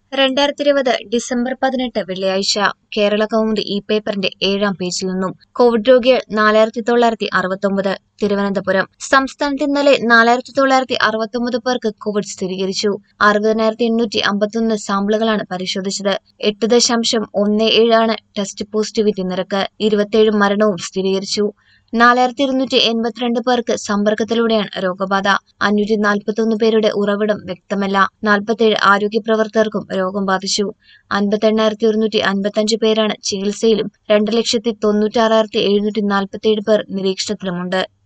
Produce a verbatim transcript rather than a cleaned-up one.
രണ്ടായിരത്തി ഇരുപത് ഡിസംബർ പതിനെട്ട് വെള്ളിയാഴ്ച കേരള കൗമുദി ഇ പേപ്പറിന്റെ ഏഴാം പേജിൽ നിന്നും കോവിഡ് രോഗികൾ നാലായിരത്തി തൊള്ളായിരത്തി അറുപത്തൊമ്പത് തിരുവനന്തപുരം. സംസ്ഥാനത്ത് ഇന്നലെ നാലായിരത്തി തൊള്ളായിരത്തി അറുപത്തൊമ്പത് പേർക്ക് കോവിഡ് സ്ഥിരീകരിച്ചു. അറുപതിനായിരത്തി എണ്ണൂറ്റി അമ്പത്തൊന്ന് സാമ്പിളുകളാണ് പരിശോധിച്ചത്. എട്ട് ദശാംശം ഒന്ന് ഏഴാണ് ടെസ്റ്റ് പോസിറ്റിവിറ്റി നിരക്ക്. ഇരുപത്തിയേഴ് മരണവും സ്ഥിരീകരിച്ചു. നാലായിരത്തി ഇരുന്നൂറ്റി എൺപത്തിരണ്ട് പേർക്ക് സമ്പർക്കത്തിലൂടെയാണ് രോഗബാധ. അഞ്ഞൂറ്റി നാൽപ്പത്തൊന്ന് പേരുടെ ഉറവിടം വ്യക്തമല്ല. നാൽപ്പത്തിയേഴ് ആരോഗ്യ പ്രവർത്തകർക്കും രോഗം ബാധിച്ചു. അൻപത്തി എണ്ണായിരത്തി ഒരുന്നൂറ്റി അൻപത്തഞ്ച് പേരാണ് ചികിത്സയിലും രണ്ട് ലക്ഷത്തി തൊണ്ണൂറ്റാറായിരത്തി എഴുന്നൂറ്റി നാൽപ്പത്തിയേഴ് പേർ നിരീക്ഷണത്തിലുമുണ്ട്.